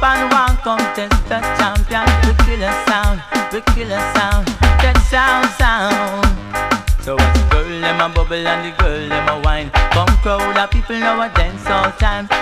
and one contest the champion. We kill a sound, we kill a sound. That sound. So as the girl them a bubble and the girl them a wine, come crowd of people now a dance all time.